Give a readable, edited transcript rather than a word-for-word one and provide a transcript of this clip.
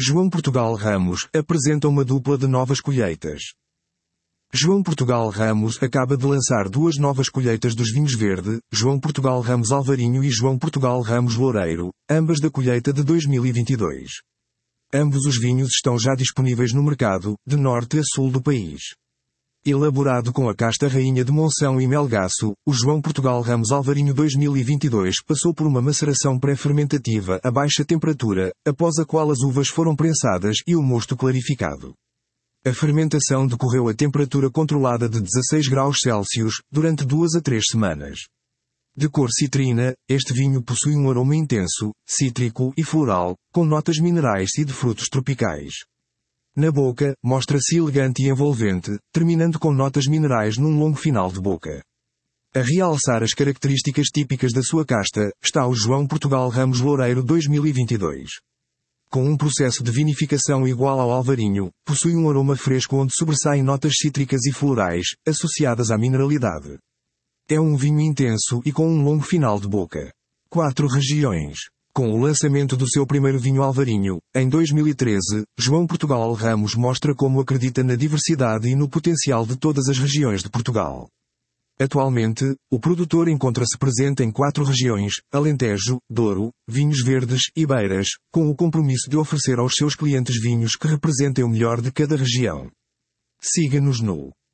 João Portugal Ramos apresenta uma dupla de novas colheitas. João Portugal Ramos acaba de lançar duas novas colheitas dos vinhos verde, João Portugal Ramos Alvarinho e João Portugal Ramos Loureiro, ambas da colheita de 2022. Ambos os vinhos estão já disponíveis no mercado, de norte a sul do país. Elaborado com a casta rainha de Monção e Melgaço, o João Portugal Ramos Alvarinho 2022 passou por uma maceração pré-fermentativa a baixa temperatura, após a qual as uvas foram prensadas e o mosto clarificado. A fermentação decorreu a temperatura controlada de 16 graus Celsius, durante 2 a 3 semanas. De cor citrina, este vinho possui um aroma intenso, cítrico e floral, com notas minerais e de frutos tropicais. Na boca, mostra-se elegante e envolvente, terminando com notas minerais num longo final de boca. A realçar as características típicas da sua casta, está o João Portugal Ramos Loureiro 2022. Com um processo de vinificação igual ao Alvarinho, possui um aroma fresco onde sobressaem notas cítricas e florais, associadas à mineralidade. É um vinho intenso e com um longo final de boca. 4 regiões. Com o lançamento do seu primeiro vinho Alvarinho, em 2013, João Portugal Ramos mostra como acredita na diversidade e no potencial de todas as regiões de Portugal. Atualmente, o produtor encontra-se presente em 4 regiões, Alentejo, Douro, Vinhos Verdes e Beiras, com o compromisso de oferecer aos seus clientes vinhos que representem o melhor de cada região. Siga-nos no